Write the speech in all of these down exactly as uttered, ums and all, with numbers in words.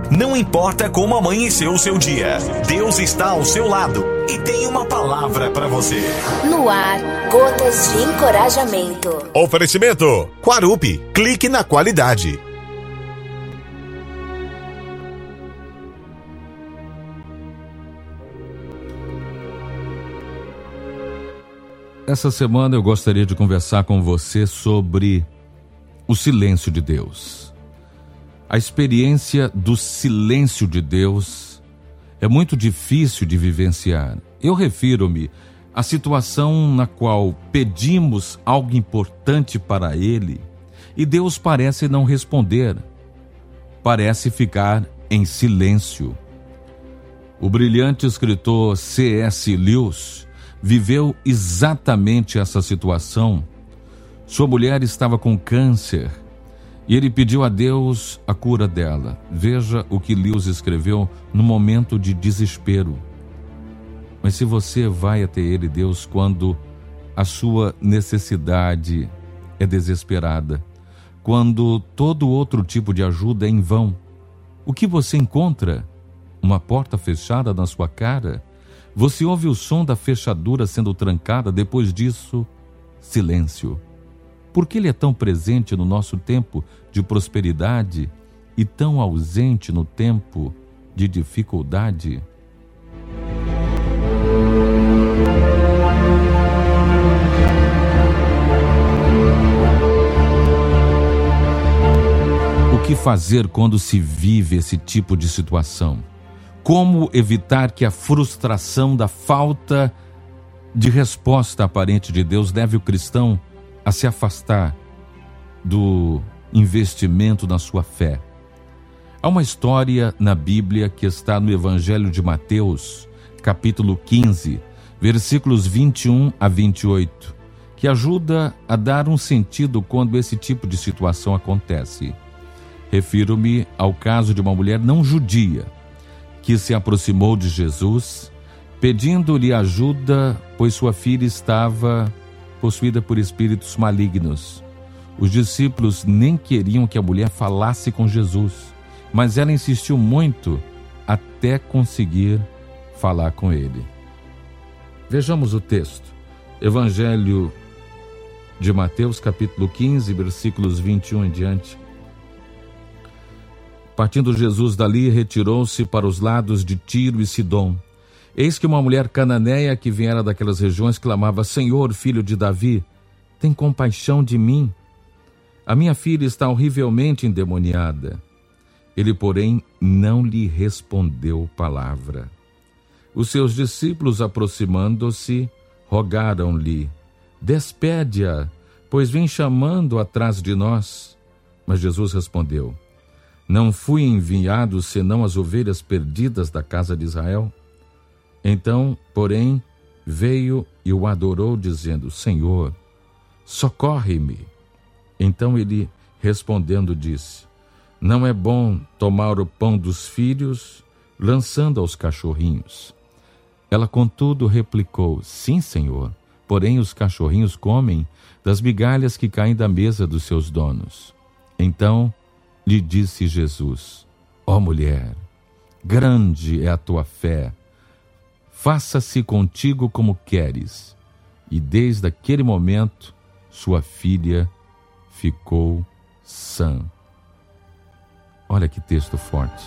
Não importa como amanheceu o seu dia, Deus está ao seu lado e tem uma palavra para você. No ar, Gotas de Encorajamento. Oferecimento Quarupi, clique na qualidade. Essa semana eu gostaria de conversar com você sobre o silêncio de Deus. A experiência do silêncio de Deus é muito difícil de vivenciar. Eu refiro-me à situação na qual pedimos algo importante para Ele e Deus parece não responder, parece ficar em silêncio. O brilhante escritor C S Lewis viveu exatamente essa situação. Sua mulher estava com câncer e ele pediu a Deus a cura dela. Veja o que Lewis escreveu no momento de desespero. Mas se você vai até ele, Deus, quando a sua necessidade é desesperada, quando todo outro tipo de ajuda é em vão, o que você encontra? Uma porta fechada na sua cara? Você ouve o som da fechadura sendo trancada, depois disso, silêncio. Por que Ele é tão presente no nosso tempo de prosperidade e tão ausente no tempo de dificuldade? O que fazer quando se vive esse tipo de situação? Como evitar que a frustração da falta de resposta aparente de Deus leve o cristão a se afastar do investimento na sua fé? Há uma história na Bíblia que está no Evangelho de Mateus, capítulo quinze, versículos vinte e um a vinte e oito, que ajuda a dar um sentido quando esse tipo de situação acontece. Refiro-me ao caso de uma mulher não judia que se aproximou de Jesus, pedindo-lhe ajuda, pois sua filha estava possuída por espíritos malignos. Os discípulos nem queriam que a mulher falasse com Jesus, mas ela insistiu muito até conseguir falar com ele. Vejamos o texto. Evangelho de Mateus, capítulo quinze, versículos vinte e um em diante. Partindo Jesus dali, retirou-se para os lados de Tiro e Sidom. Eis que uma mulher cananeia que viera daquelas regiões clamava: Senhor, filho de Davi, tem compaixão de mim. A minha filha está horrivelmente endemoniada. Ele, porém, não lhe respondeu palavra. Os seus discípulos, aproximando-se, rogaram-lhe: Despede-a, pois vem chamando atrás de nós. Mas Jesus respondeu: Não fui enviado senão as ovelhas perdidas da casa de Israel? Então, porém, veio e o adorou, dizendo: Senhor, socorre-me. Então ele, respondendo, disse: Não é bom tomar o pão dos filhos, lançando aos cachorrinhos. Ela, contudo, replicou: Sim, Senhor, porém os cachorrinhos comem das migalhas que caem da mesa dos seus donos. Então lhe disse Jesus: Ó mulher, grande é a tua fé, faça-se contigo como queres. E desde aquele momento, sua filha ficou sã. Olha que texto forte.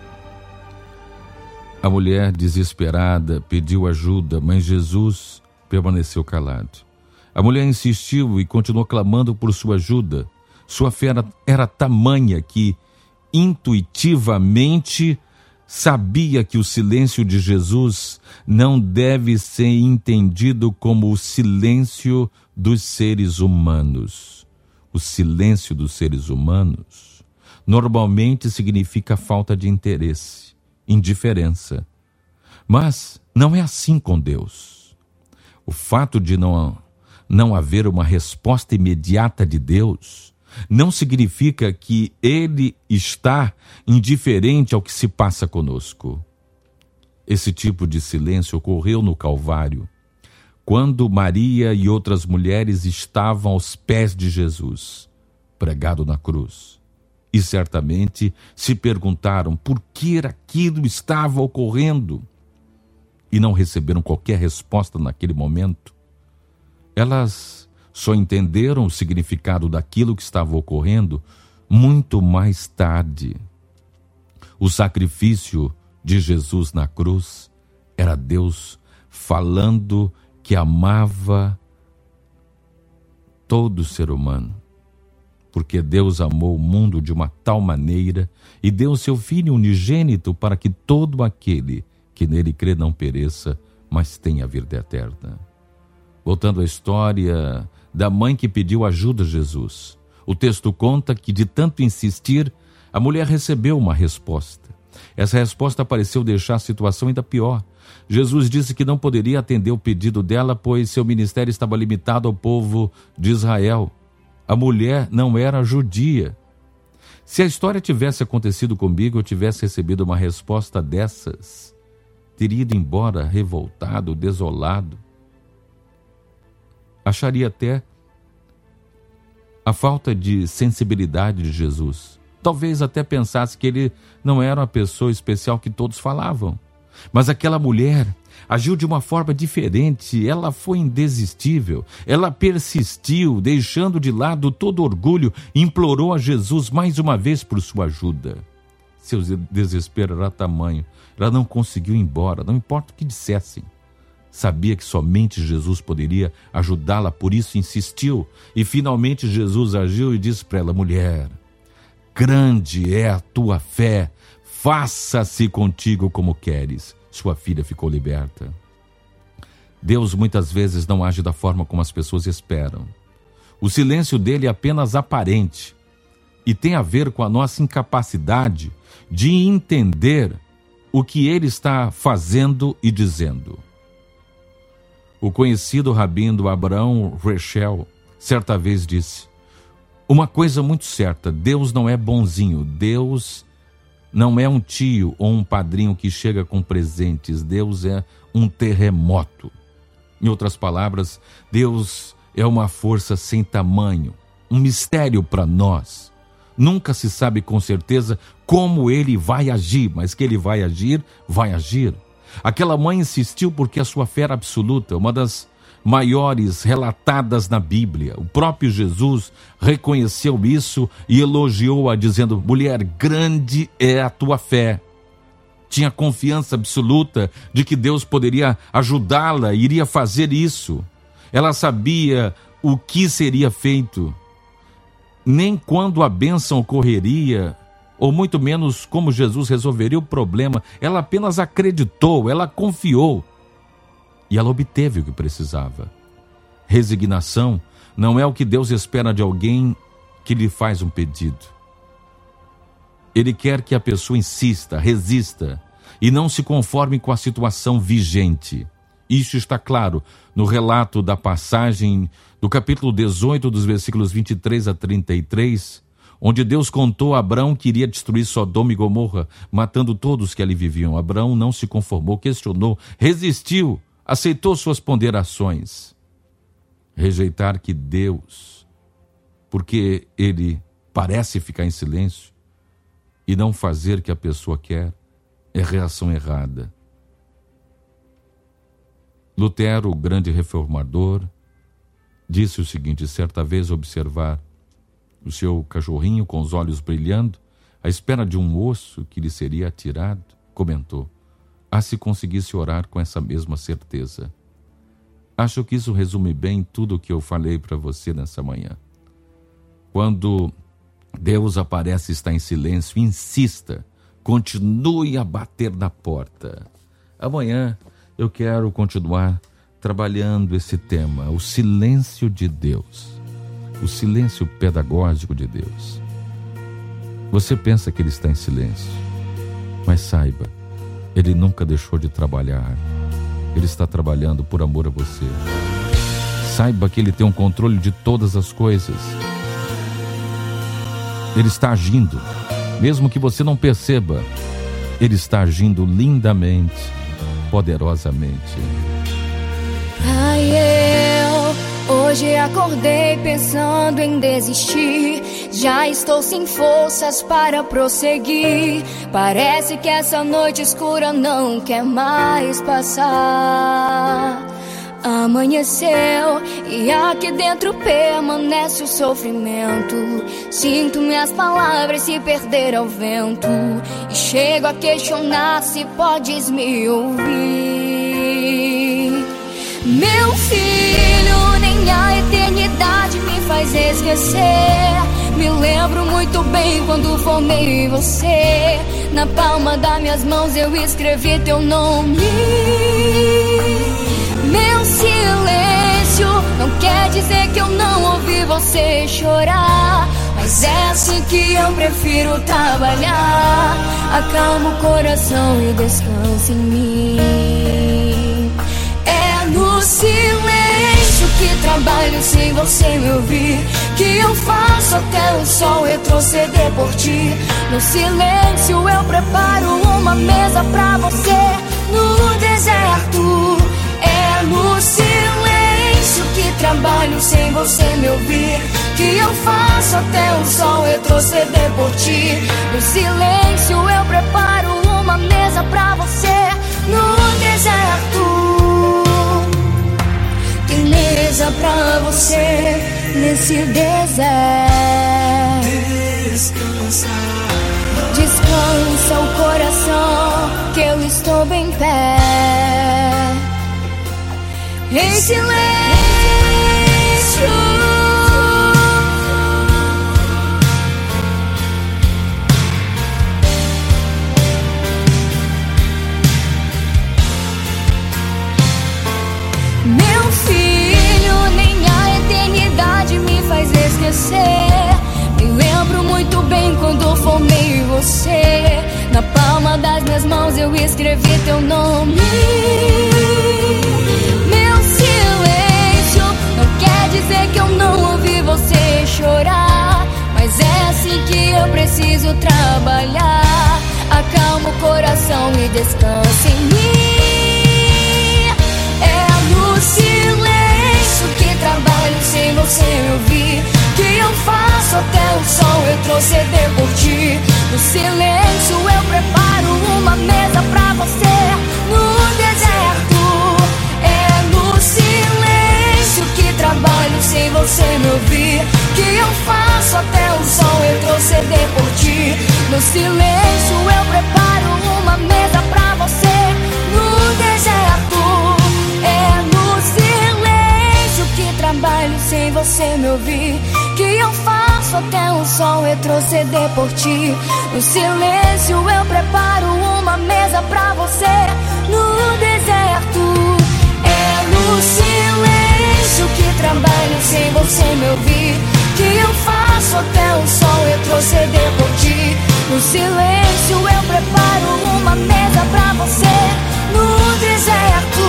A mulher, desesperada, pediu ajuda, mas Jesus permaneceu calado. A mulher insistiu e continuou clamando por sua ajuda. Sua fé era, era tamanha que, intuitivamente, sabia que o silêncio de Jesus não deve ser entendido como o silêncio dos seres humanos. O silêncio dos seres humanos normalmente significa falta de interesse, indiferença. Mas não é assim com Deus. O fato de não, não haver uma resposta imediata de Deus não significa que Ele está indiferente ao que se passa conosco. Esse tipo de silêncio ocorreu no Calvário, quando Maria e outras mulheres estavam aos pés de Jesus, pregado na cruz. e certamente se perguntaram por que aquilo estava ocorrendo e não receberam qualquer resposta naquele momento. Elas só entenderam o significado daquilo que estava ocorrendo muito mais tarde. O sacrifício de Jesus na cruz era Deus falando que amava todo ser humano, porque Deus amou o mundo de uma tal maneira e deu seu Filho unigênito para que todo aquele que nele crê não pereça, mas tenha a vida eterna. Voltando à história da mãe que pediu ajuda a Jesus, o texto conta que de tanto insistir, a mulher recebeu uma resposta. Essa resposta pareceu deixar a situação ainda pior. Jesus disse que não poderia atender o pedido dela, pois seu ministério estava limitado ao povo de Israel. A mulher não era judia. Se a história tivesse acontecido comigo, eu tivesse recebido uma resposta dessas, teria ido embora revoltado, desolado. Acharia até a falta de sensibilidade de Jesus. Talvez até pensasse que ele não era uma pessoa especial que todos falavam. Mas aquela mulher agiu de uma forma diferente, ela foi indesistível, ela persistiu, deixando de lado todo orgulho, implorou a Jesus mais uma vez por sua ajuda. Seu desespero era tamanho, ela não conseguiu ir embora, não importa o que dissessem. Sabia que somente Jesus poderia ajudá-la, por isso insistiu. E finalmente Jesus agiu e disse para ela: mulher, grande é a tua fé, faça-se contigo como queres. Sua filha ficou liberta. Deus muitas vezes não age da forma como as pessoas esperam. O silêncio dele é apenas aparente e tem a ver com a nossa incapacidade de entender o que ele está fazendo e dizendo. O conhecido rabino Abraham Heschel certa vez disse: uma coisa muito certa, Deus não é bonzinho, Deus não é um tio ou um padrinho que chega com presentes, Deus é um terremoto. Em outras palavras, Deus é uma força sem tamanho, um mistério para nós. Nunca se sabe com certeza como ele vai agir, mas que ele vai agir, vai agir. Aquela mãe insistiu porque a sua fé era absoluta, uma das maiores relatadas na Bíblia. O próprio Jesus reconheceu isso e elogiou-a, dizendo: mulher, grande é a tua fé. Tinha confiança absoluta de que Deus poderia ajudá-la, iria fazer isso. Ela sabia o que seria feito. Nem quando a bênção ocorreria, ou muito menos como Jesus resolveria o problema, ela apenas acreditou, ela confiou. E ela obteve o que precisava. Resignação não é o que Deus espera de alguém que lhe faz um pedido. Ele quer que a pessoa insista, resista e não se conforme com a situação vigente. Isso está claro no relato da passagem do capítulo dezoito, dos versículos vinte e três a trinta e três, onde Deus contou a Abrão que iria destruir Sodoma e Gomorra, matando todos que ali viviam. Abrão não se conformou, questionou, resistiu, aceitou suas ponderações. Rejeitar que Deus, porque ele parece ficar em silêncio, e não fazer o que a pessoa quer, é reação errada. Lutero, o grande reformador, disse o seguinte: certa vez observar o seu cachorrinho com os olhos brilhando, à espera de um osso que lhe seria atirado, comentou: ah, se conseguisse orar com essa mesma certeza. Acho que isso resume bem tudo o que eu falei para você nessa manhã. Quando Deus aparece e está em silêncio, insista, continue a bater na porta. Amanhã eu quero continuar trabalhando esse tema, o silêncio de Deus, o silêncio pedagógico de Deus. Você pensa que ele está em silêncio, mas saiba, ele nunca deixou de trabalhar. Ele está trabalhando por amor a você. Saiba que ele tem um controle de todas as coisas. Ele está agindo, mesmo que você não perceba. Ele está agindo lindamente, poderosamente. Ai, eu Hoje acordei pensando em desistir. Já estou sem forças para prosseguir. Parece que essa noite escura não quer mais passar. Amanheceu e aqui dentro permanece o sofrimento. Sinto minhas palavras se perder ao vento e chego a questionar se podes me ouvir. Meu filho, nem a eternidade me faz esquecer. Me lembro muito bem quando formei você. Na palma das minhas mãos eu escrevi teu nome. Meu silêncio não quer dizer que eu não ouvi você chorar, mas é assim que eu prefiro trabalhar. Acalma o coração e descansa em mim. É no silêncio que trabalho sem você me ouvir, que eu faço até o sol retroceder por ti. No silêncio eu preparo uma mesa pra você no deserto. É no silêncio que trabalho sem você me ouvir, que eu faço até o sol retroceder por ti. No silêncio eu preparo uma mesa pra você no deserto. Tem mesa pra você nesse deserto. Descansa. Descansa o coração, que eu estou bem perto. Em silêncio. Meu filho, nem a eternidade me faz esquecer. Me lembro muito bem quando formei você. Na palma das minhas mãos eu escrevi teu nome. Dizer que eu não ouvi você chorar, mas é assim que eu preciso trabalhar. Acalma o coração e descansa em mim. É no silêncio que trabalho sem você me ouvir, que eu faço até o sol retroceder por ti. No silêncio eu preparo uma mesa pra você no deserto. É no silêncio que trabalho sem você me ouvir, que eu faço até o sol retroceder por ti. No silêncio eu preparo uma mesa pra você no deserto. É no silêncio que trabalho sem você me ouvir, que eu faço até o sol retroceder por ti. No silêncio eu preparo uma mesa pra você no deserto. É no silêncio que trabalho sem você me ouvir, que eu faço até o sol retroceder por ti. No silêncio eu preparo uma mesa pra você no deserto.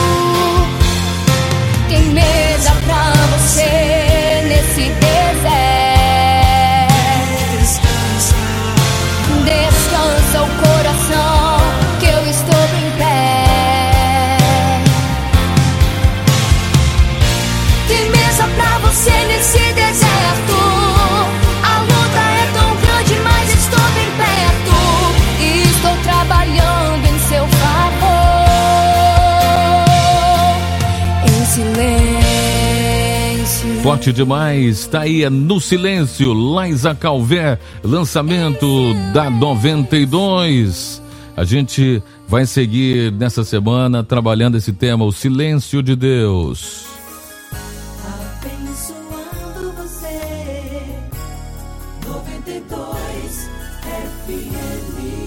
Tem mesa pra você nesse deserto. Descansa, descansa o coração, que eu estou em pé. Pra você nesse deserto. A luta é tão grande, mas estou bem perto e estou trabalhando em seu favor. Em silêncio. Forte demais, tá aí, é No Silêncio, Laisa Calvé, lançamento da noventa e dois. A gente vai seguir nessa semana trabalhando esse tema, o silêncio de Deus. noventa e dois F M